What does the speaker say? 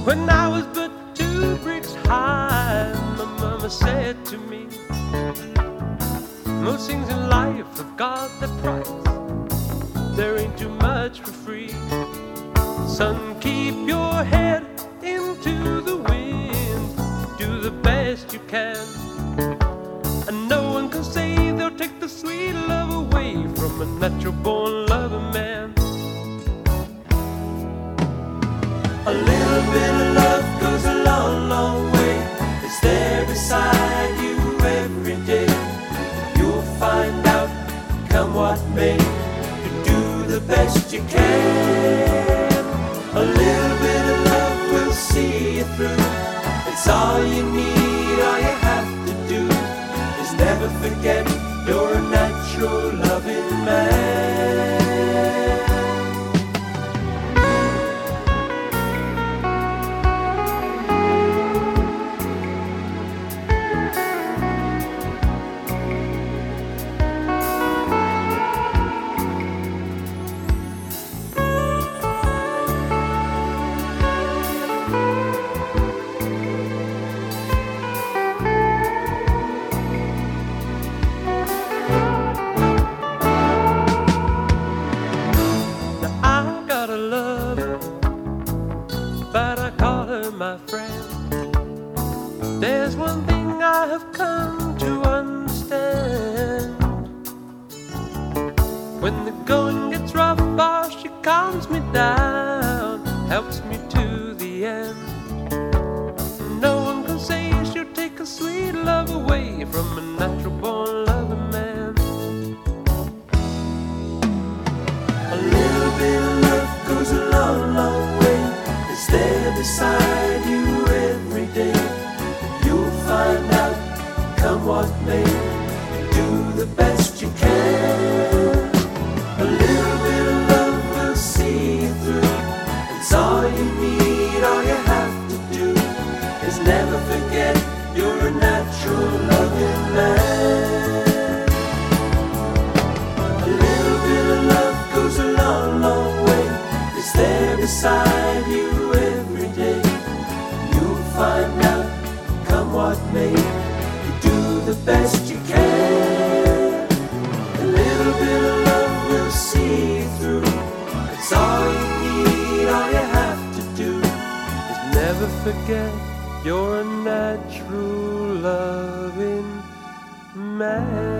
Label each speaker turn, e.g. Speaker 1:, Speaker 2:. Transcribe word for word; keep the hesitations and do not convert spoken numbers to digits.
Speaker 1: When I was but two bricks high, my mama said to me, most things in life have got their price. There ain't too much for free. Son, keep your head into the wind. Do the best you can. And no one can say they'll take the sweet love away from a natural born lover man. A little bit of love goes a long, long way. It's there beside you every day. You'll find out, come what may, you do the best you can. A little bit of love will see you through. It's all you need, all you have to do is never forget you're a natural loving man. But I call her my friend. There's one thing I have come to understand. When the going gets rough, oh, she calms me down, helps me to the end. No one can say she'll take a sweet love away from a natural born lover man. A little bit of love goes a long, long way. It's there beside you every day. You'll find out, come what may, you do the best you can. A little bit of love will see you through. It's all you need, all you have to do is never forget you're a natural loving man. A little bit of love goes a long, long way. It's there beside you every day. You'll find out, come what may, you do the best you can. A little bit of love will see you through. It's all you need, all you have to do is never forget you're a natural loving man.